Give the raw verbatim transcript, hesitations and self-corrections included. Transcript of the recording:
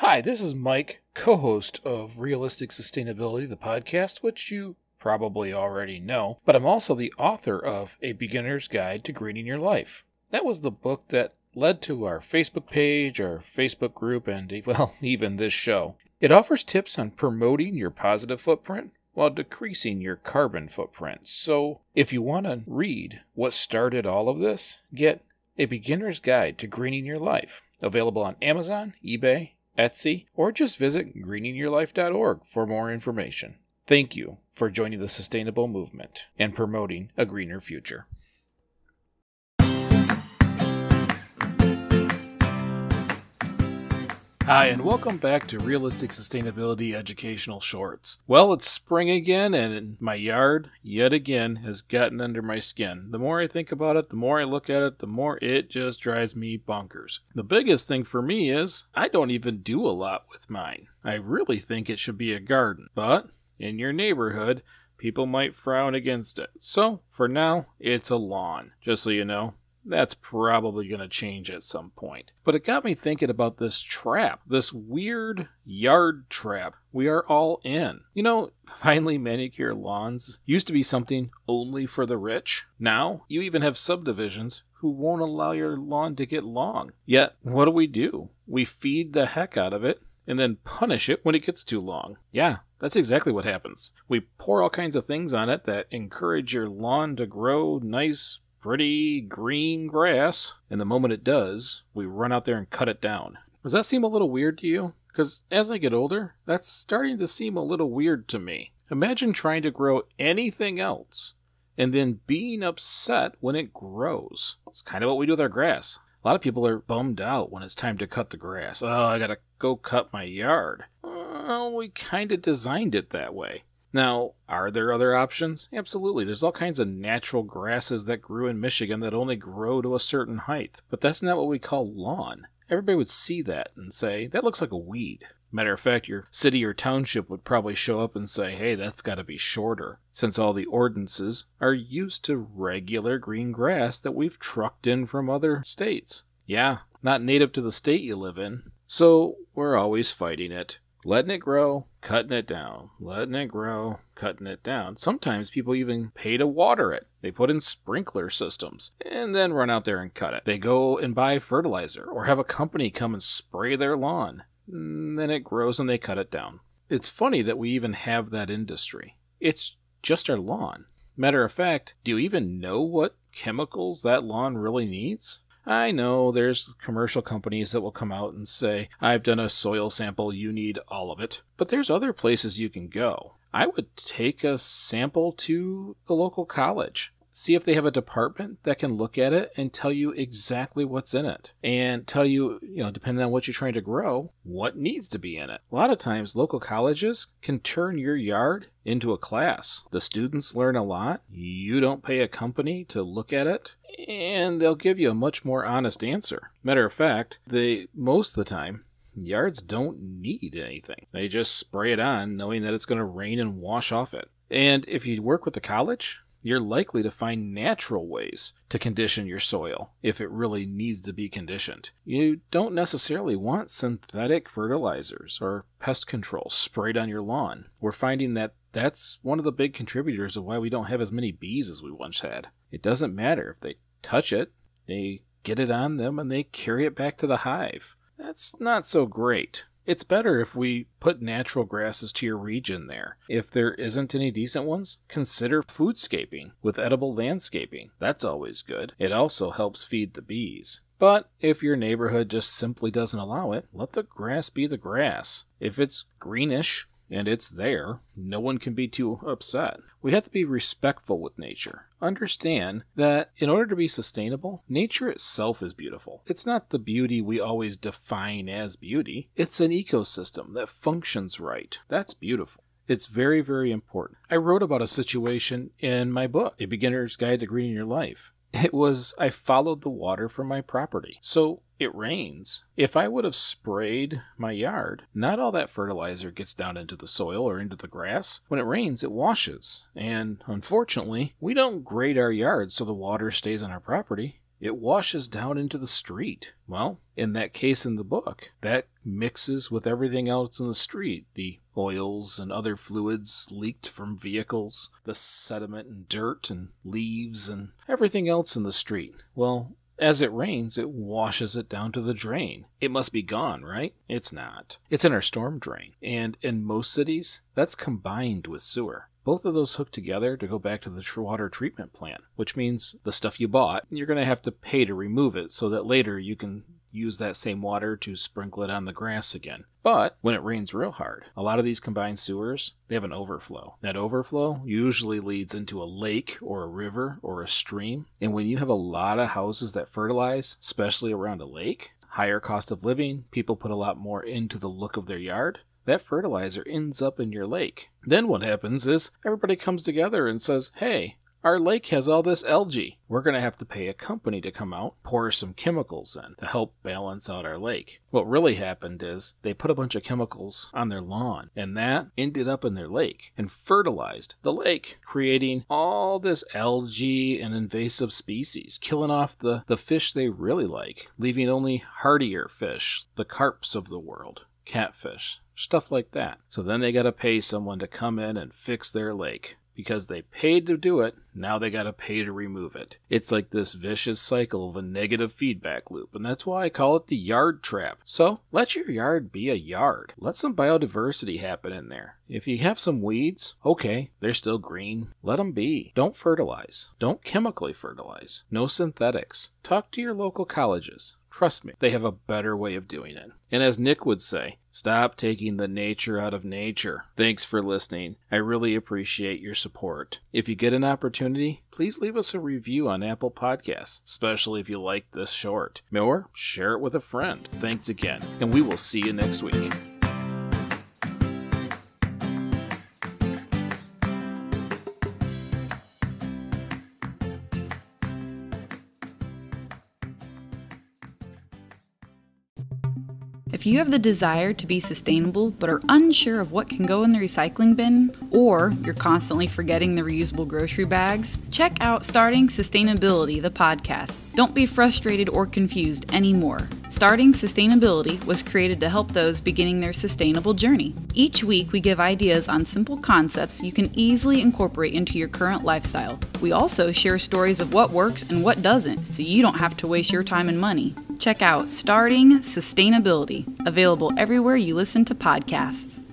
Hi, this is Mike, co-host of Realistic Sustainability, the podcast, which you probably already know, but I'm also the author of A Beginner's Guide to Greening Your Life. That was the book that led to our Facebook page, our Facebook group, and, well, even this show. It offers tips on promoting your positive footprint while decreasing your carbon footprint. So, if you want to read what started all of this, get A Beginner's Guide to Greening Your Life, available on Amazon, eBay, Etsy, or just visit greening your life dot org for more information. Thank you for joining the sustainable movement and promoting a greener future. Hi, and welcome back to Realistic Sustainability Educational Shorts. Well, it's spring again, and my yard, yet again, has gotten under my skin. The more I think about it, the more I look at it, the more it just drives me bonkers. The biggest thing for me is, I don't even do a lot with mine. I really think it should be a garden, but in your neighborhood, people might frown against it. So, for now, it's a lawn, just so you know. That's probably going to change at some point. But it got me thinking about this trap, this weird yard trap we are all in. You know, finely manicured lawns used to be something only for the rich. Now, you even have subdivisions who won't allow your lawn to get long. Yet, what do we do? We feed the heck out of it and then punish it when it gets too long. Yeah, that's exactly what happens. We pour all kinds of things on it that encourage your lawn to grow nice, pretty green grass, and the moment it does, we run out there and cut it down. Does that seem a little weird to you? Because as I get older, that's starting to seem a little weird to me. Imagine trying to grow anything else, and then being upset when it grows. It's kind of what we do with our grass. A lot of people are bummed out when it's time to cut the grass. Oh, I gotta go cut my yard. Well, we kind of designed it that way. Now, are there other options? Absolutely. There's all kinds of natural grasses that grew in Michigan that only grow to a certain height. But that's not what we call lawn. Everybody would see that and say, that looks like a weed. Matter of fact, your city or township would probably show up and say, hey, that's got to be shorter, since all the ordinances are used to regular green grass that we've trucked in from other states. Yeah, not native to the state you live in. So we're always fighting it. Letting it grow, cutting it down. Letting it grow, cutting it down. Sometimes people even pay to water it. They put in sprinkler systems and then run out there and cut it. They go and buy fertilizer or have a company come and spray their lawn. And then it grows and they cut it down. It's funny that we even have that industry. It's just our lawn. Matter of fact, do you even know what chemicals that lawn really needs? I know there's commercial companies that will come out and say, I've done a soil sample, you need all of it. But there's other places you can go. I would take a sample to the local college. See if they have a department that can look at it and tell you exactly what's in it. And tell you, you know, depending on what you're trying to grow, what needs to be in it. A lot of times, local colleges can turn your yard into a class. The students learn a lot. You don't pay a company to look at it. And they'll give you a much more honest answer. Matter of fact, they most of the time, yards don't need anything. They just spray it on knowing that it's going to rain and wash off it. And if you work with the college, you're likely to find natural ways to condition your soil if it really needs to be conditioned. You don't necessarily want synthetic fertilizers or pest control sprayed on your lawn. We're finding that that's one of the big contributors of why we don't have as many bees as we once had. It doesn't matter if they touch it, they get it on them and they carry it back to the hive. That's not so great. It's better if we put natural grasses to your region there. If there isn't any decent ones, consider foodscaping with edible landscaping. That's always good. It also helps feed the bees. But if your neighborhood just simply doesn't allow it, let the grass be the grass. If it's greenish and it's there, no one can be too upset. We have to be respectful with nature. Understand that in order to be sustainable, nature itself is beautiful. It's not the beauty we always define as beauty. It's an ecosystem that functions right. That's beautiful. It's very, very important. I wrote about a situation in my book, A Beginner's Guide to Greening Your Life. It was, I followed the water from my property. So it rains. If I would have sprayed my yard, not all that fertilizer gets down into the soil or into the grass. When it rains, it washes. And unfortunately, we don't grade our yard so the water stays on our property. It washes down into the street. Well, in that case in the book, that mixes with everything else in the street. The oils and other fluids leaked from vehicles, the sediment and dirt and leaves and everything else in the street. Well, as it rains, it washes it down to the drain. It must be gone, right? It's not. It's in our storm drain. And in most cities, that's combined with sewer. Both of those hook together to go back to the tr- water treatment plant, which means the stuff you bought, you're going to have to pay to remove it so that later you can use that same water to sprinkle it on the grass again. But when it rains real hard, a lot of these combined sewers, they have an overflow. That overflow usually leads into a lake or a river or a stream. And when you have a lot of houses that fertilize, especially around a lake, higher cost of living, people put a lot more into the look of their yard, that fertilizer ends up in your lake. Then what happens is everybody comes together and says, hey, our lake has all this algae. We're going to have to pay a company to come out, pour some chemicals in to help balance out our lake. What really happened is they put a bunch of chemicals on their lawn, and that ended up in their lake and fertilized the lake, creating all this algae and invasive species, killing off the, the fish they really like, leaving only hardier fish, the carps of the world, catfish, stuff like that. So then they got to pay someone to come in and fix their lake. Because they paid to do it, now they gotta pay to remove it. It's like this vicious cycle of a negative feedback loop, and that's why I call it the yard trap. So, let your yard be a yard. Let some biodiversity happen in there. If you have some weeds, okay, they're still green. Let them be. Don't fertilize. Don't chemically fertilize. No synthetics. Talk to your local colleges. Trust me, they have a better way of doing it. And as Nick would say, stop taking the nature out of nature. Thanks for listening. I really appreciate your support. If you get an opportunity, please leave us a review on Apple Podcasts, especially if you like this short. Or share it with a friend. Thanks again, and we will see you next week. If you have the desire to be sustainable but are unsure of what can go in the recycling bin, or you're constantly forgetting the reusable grocery bags, check out Starting Sustainability, the podcast. Don't be frustrated or confused anymore. Starting Sustainability was created to help those beginning their sustainable journey. Each week, we give ideas on simple concepts you can easily incorporate into your current lifestyle. We also share stories of what works and what doesn't, so you don't have to waste your time and money. Check out Starting Sustainability, available everywhere you listen to podcasts.